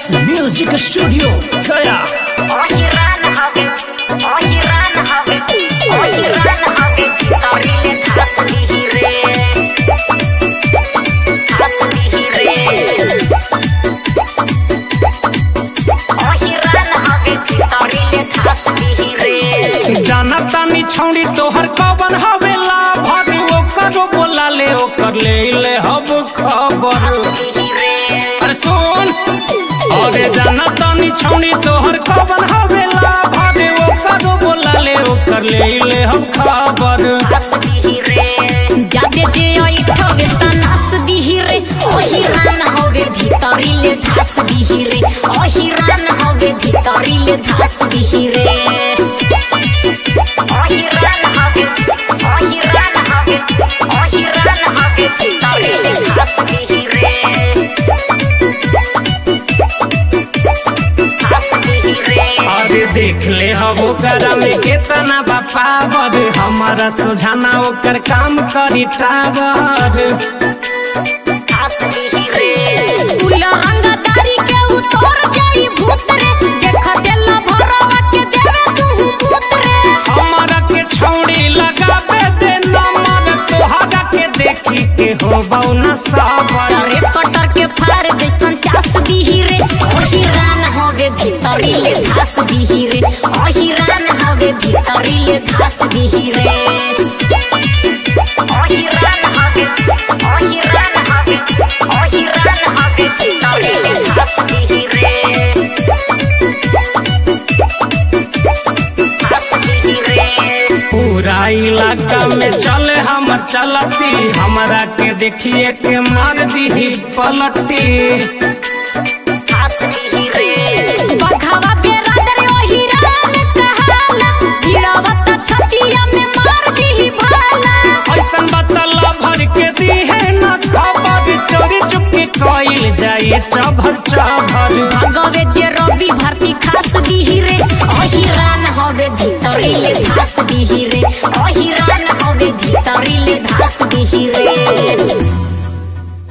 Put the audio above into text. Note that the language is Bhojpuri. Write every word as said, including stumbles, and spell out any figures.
म्यूजिक स्टूडियो गया। जाना तानी छौड़ी तोहर कवन हवेला भर ओकरो बोला ले ओकर ले ले हब खबर। अरे सुन अरे जाना तानी छौड़ी तोहर कवन हवेला भर ओकरो बोला ले ओकर ले ले हब खबर। जादे जे आइठवे तनास दिही रे ओही रान हवे भीतरी ले धास दिही रे ओही रान हवे भीतरी ले धास दिही रे ओही रान हवे ओही रान हवे ओही रान हवे भीतरी ले धास दिही रे धास दिही रे। अरे देख ले हब ओकरा में केतना बापावर हमारा सोझाना ओकर काम करी टावर। अंगदारी के उतर जाई भूत रे देख देला भरवा के देवे तू भूत रे हमारा के छौड़ी लगावे दे नमन तोहरा के देखी के हो बौना साबर। रे कटर के फाड़ जैसन चास दिही रे ओही रान हवे भीतरी ले धास दिही रे ओही रान हवे भीतरी ले धास दिही रे ओही रान हवे ओही रान हवे ओही रान हवे भीतरी ले धास दिही रे धास दिही रे। पूरा इलाका में चले हमर चलती हमरा के देखिए के मार दी पलटी। बघवा बेरादर ओही रान कहाला गिरावत छतिया में मार दी भाला ऐसन बतला भर के दी है न खबर चोरी चुपके कइल जाए चभर चभर। भगवे जे रवि भर्ती खास दिही रे ओही रान हवे भीतरी ले धास दिही रे ओही रान हवे भीतरी ले धास दिही रे।